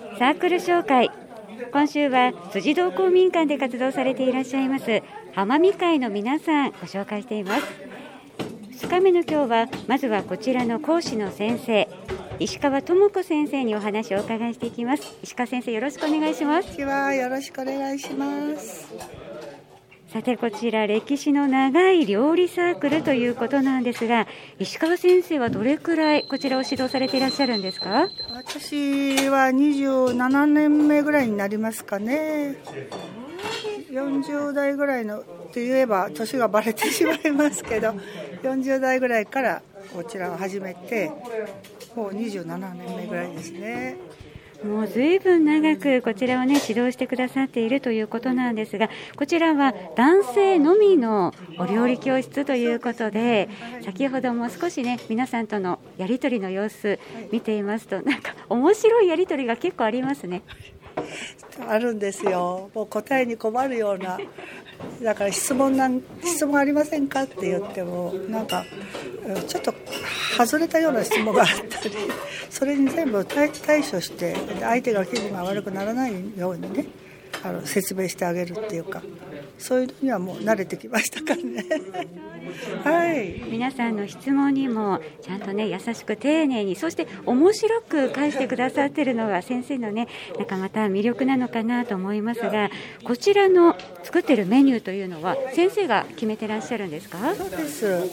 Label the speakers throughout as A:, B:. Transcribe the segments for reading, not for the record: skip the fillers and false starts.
A: サークル紹介。今週は辻堂公民館で活動されていらっしゃいます浜見会の皆さんご紹介しています。2日目の今日はまずはこちらの講師の先生、石川智子先生にお話をお伺いしていきます。石川先生、よろしくお願いします。
B: よろしくお願いします。
A: さて、こちら歴史の長い料理サークルということなんですが、石川先生はどれくらいこちらを指導されていらっしゃるんですか？
B: 私は27年目ぐらいになりますかね。40代ぐらいのって言えば年がバレてしまいますけど40代ぐらいからこちらを始めてもう27年目ぐらいですね。
A: もう随分長くこちらをね指導してくださっているということなんですが、こちらは男性のみのお料理教室ということで、先ほども少しね皆さんとのやり取りの様子見ていますと、なんか面白いやり取りが結構ありますね。
B: あるんですよ。もう答えに困るような、だから質問ありませんかって言ってもなんかちょっと外れたような質問があったり、それに全部対処して相手が気分が悪くならないようにね説明してあげるっていうか、そういうのにはもう慣れてきましたからねはい、
A: 皆さんの質問にもちゃんとね優しく丁寧に、そして面白く返してくださっているのが先生のねなんかまた魅力なのかなと思いますが、こちらの作っているメニューというのは先生が決めてらっしゃるんですか？
B: そうです。はい、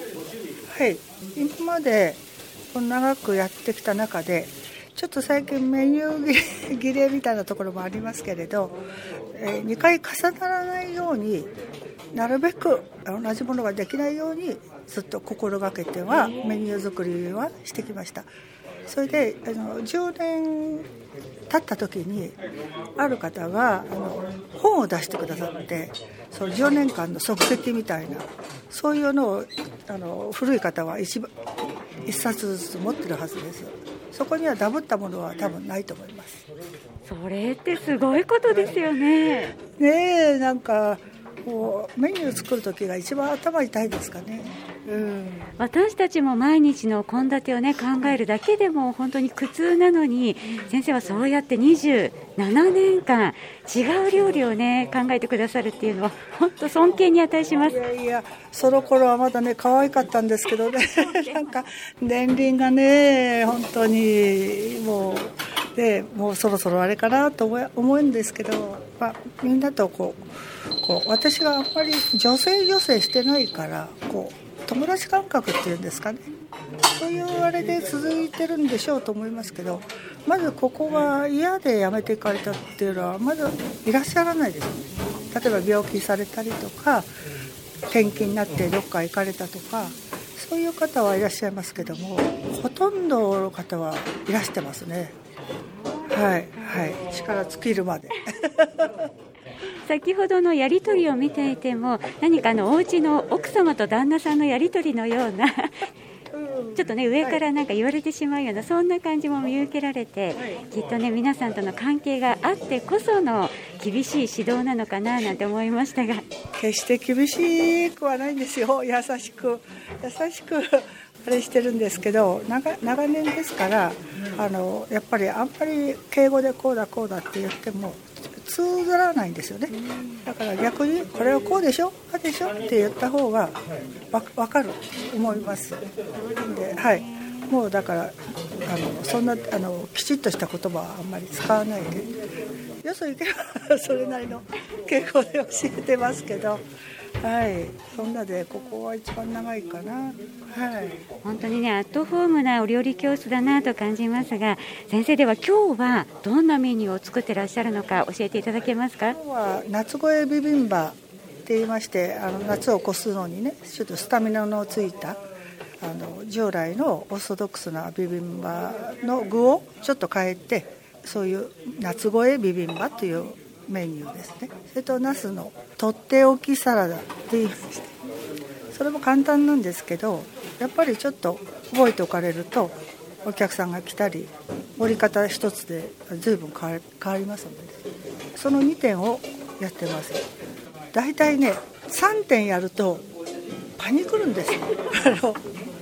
B: 今まで長くやってきた中でちょっと最近メニュー切れみたいなところもありますけれど、2回重ならないようになるべく同じものができないようにずっと心がけてはメニュー作りはしてきました。それで10年経った時にある方が本を出してくださって、その10年間の足跡みたいなそういうのを古い方は一冊ずつ持ってるはずです。そこにはダブったものは多分ないと思います。
A: それってすごいことですよね。
B: ねえ、なんかこうメニュー作る時が一番頭痛いですかね。
A: 私たちも毎日の献立をね考えるだけでも本当に苦痛なのに、先生はそうやって27年間違う料理をね考えてくださるっていうのは本当尊敬に値します。
B: いやその頃はまだね可愛かったんですけどねなんか年輪がね本当にもうそろそろあれかなと思うんですけど、みんなとこう私があんまり女性してないから友達感覚っていうんですかね、そういうあれで続いてるんでしょうと思いますけど、まずここが嫌で辞めていかれたっていうのはまずいらっしゃらないですね。例えば病気されたりとか転勤になってどっか行かれたとか、そういう方はいらっしゃいますけども、ほとんどの方はいらしてますね。はい、力尽きるまで
A: 先ほどのやり取りを見ていても、何かお家の奥様と旦那さんのやり取りのようなちょっとね上からなんか言われてしまうような、そんな感じも見受けられて、きっとね皆さんとの関係があってこその厳しい指導なのかななんて思いましたが、
B: 決して厳しくはないんですよ。優しくあれしてるんですけど、長年ですからやっぱりあんまり敬語でこうだって言っても通ずらないんですよね。だから逆にこれをこうでしょあでしょって言った方が分かる思いますで、もうだからそんなきちっとした言葉はあんまり使わないで、よそ行けばそれなりの敬語で教えてますけど、そんなでここは一番長いかな。
A: 本当にねアットホームなお料理教室だなと感じますが、先生では今日はどんなメニューを作ってらっしゃるのか教えていただけますか？
B: 今日は夏越えビビンバって言いまして、夏を越すのにねちょっとスタミナのついた従来のオーソドックスなビビンバの具をちょっと変えて、そういう夏越えビビンバというメニューですね。それとナスのとっておきサラダって言いまして、それも簡単なんですけど、やっぱりちょっと覚えておかれるとお客さんが来たり盛り方一つで随分変わりますので、その2点をやってます。だいたいね3点やるとパニクるんですよ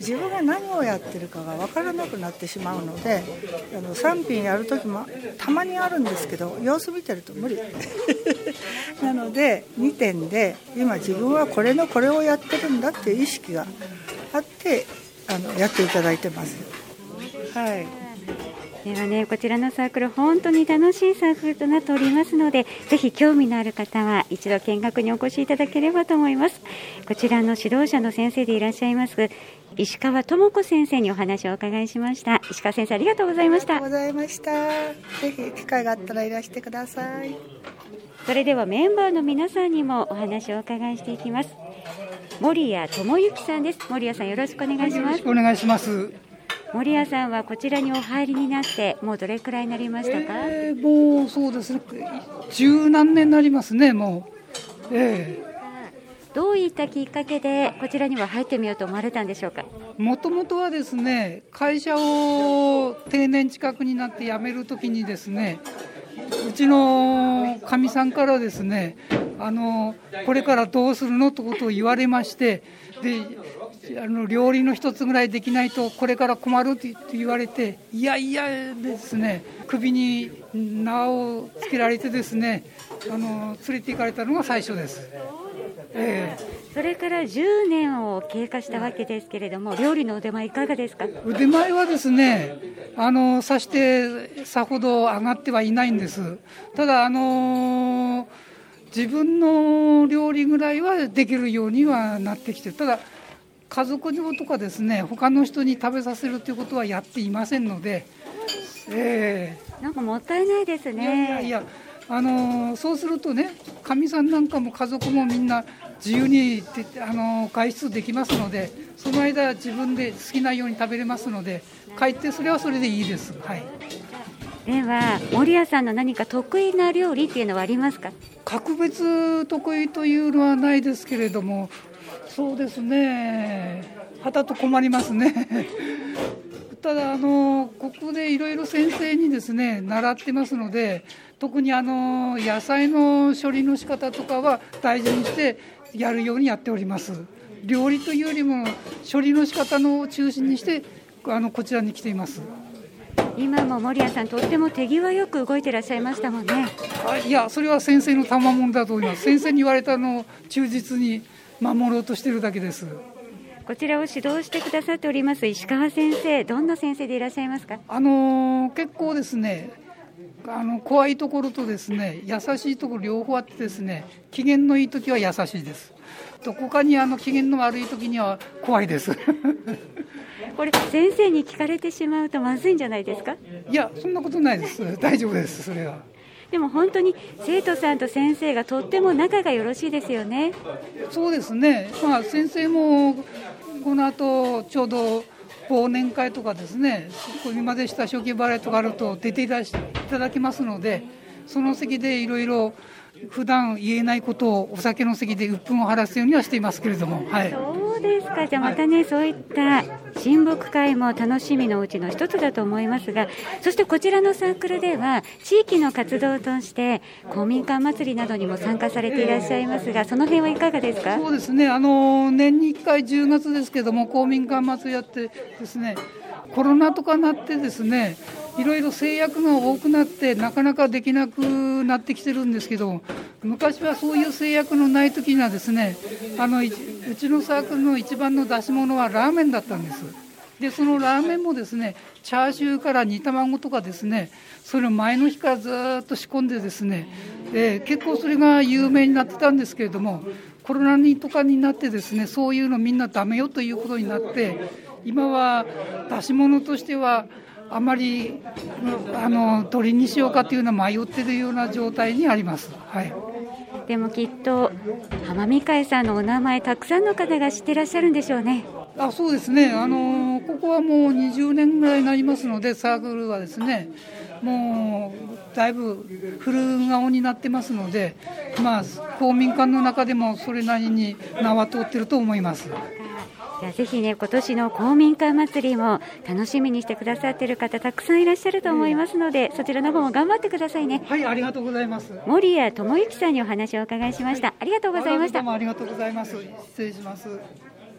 B: 自分が何をやってるかが分からなくなってしまうので、3品やる時もたまにあるんですけど、様子見てると無理なので2点で今自分はこれをやってるんだっていう意識があってやっていただいてます。はい。
A: ではね、こちらのサークル本当に楽しいサークルとなっておりますので、ぜひ興味のある方は一度見学にお越しいただければと思います。こちらの指導者の先生でいらっしゃいます石川智子先生にお話をお伺いしました。石川先生、ありがとうございました。
B: ありがとうございました。ぜひ機会があったらいらしてください。
A: それではメンバーの皆さんにもお話をお伺いしていきます。森谷智之さんです。森谷さん、よろしくお願いします。
C: よろしくお願いします。
A: 森谷さんはこちらにお入りになってもうどれくらいになりましたか？
C: もうそうですね、十何年になりますね。もう、
A: どういったきっかけでこちらには入ってみようと思われたんでしょうか？
C: もともとはですね、会社を定年近くになって辞めるときにですね、うちのかみさんからですね、これからどうするのということを言われまして、で料理の一つぐらいできないとこれから困るって言われて、いやいやですね、首に縄をつけられてですね、連れて行かれたのが最初です。
A: それから10年を経過したわけですけれども、料理の腕前いかがですか？
C: 腕前はですね、さしてさほど上がってはいないんです。ただ自分の料理ぐらいはできるようにはなってきて、ただ家族にとかですね、他の人に食べさせるということはやっていませんので、
A: なんかもったいないですね。
C: いやそうするとね、かみさんなんかも家族もみんな自由に外出できますので、その間自分で好きなように食べれますので、帰ってそれはそれでいいです。はい。
A: では森谷さんの何か得意な料理っていうのはありますか？
C: 格別得意というのはないですけれども、そうですね、はたと困りますねただここでいろいろ先生にですね習ってますので、特に野菜の処理の仕方とかは大事にしてやるようにやっております。料理というよりも処理の仕方のを中心にしてこちらに来ています。
A: 今も森谷さんとっても手際よく動いていらっしゃいましたもんね。
C: いや、それは先生の賜物だと思います。先生に言われたのを忠実に守ろうとしているだけです。
A: こちらを指導してくださっております石川先生、どんな先生でいらっしゃいますか？
C: 結構ですね、怖いところとですね、優しいところ両方あってですね、機嫌のいい時は優しいです。どこかに機嫌の悪い時には怖いです
A: これ先生に聞かれてしまうとまずいんじゃないですか？
C: いや、そんなことないです。大丈夫です。それは
A: でも本当に生徒さんと先生がとっても仲がよろしいですよね。そうですね、
C: 先生もこの後ちょうど忘年会とかですね、今でした初期払いとかあると出ていただきますので、その席でいろいろ普段言えないことをお酒の席で鬱憤を晴らすようにはしていますけれども、はい、
A: そうですか。じゃあまたね、そういった親睦会も楽しみのうちの一つだと思いますが、そしてこちらのサークルでは地域の活動として公民館祭りなどにも参加されていらっしゃいますが、その辺はいかがですか？
C: そうですね、年に1回10月ですけども公民館祭りやってですね、コロナとかなってですね、いろいろ制約が多くなってなかなかできなくなってきてるんですけど、昔はそういう制約のない時にはですね、うちのサークルの一番の出し物はラーメンだったんです。でそのラーメンもですね、チャーシューから煮卵とかですね、それを前の日からずっと仕込んでですね、結構それが有名になってたんですけれども、コロナとかになってですね、そういうのみんなダメよということになって、今は出し物としてはあまりどれにしようかというのは迷っているような状態にあります。はい。
A: でもきっと浜見会さんのお名前たくさんの方が知ってらっしゃるんでしょうね。
C: そうですね、ここはもう20年ぐらいになりますので、サークルはですねもうだいぶ古顔になってますので、公民館の中でもそれなりに名は通っていると思います。
A: じゃあぜひね、今年の公民館祭りも楽しみにしてくださっている方たくさんいらっしゃると思いますので、そちらの方も頑張ってくださいね。
C: はい、ありがとうございます。
A: 森谷智之さんにお話をお伺いしました。ありがとうございました。
C: ありがとうございます。失礼します。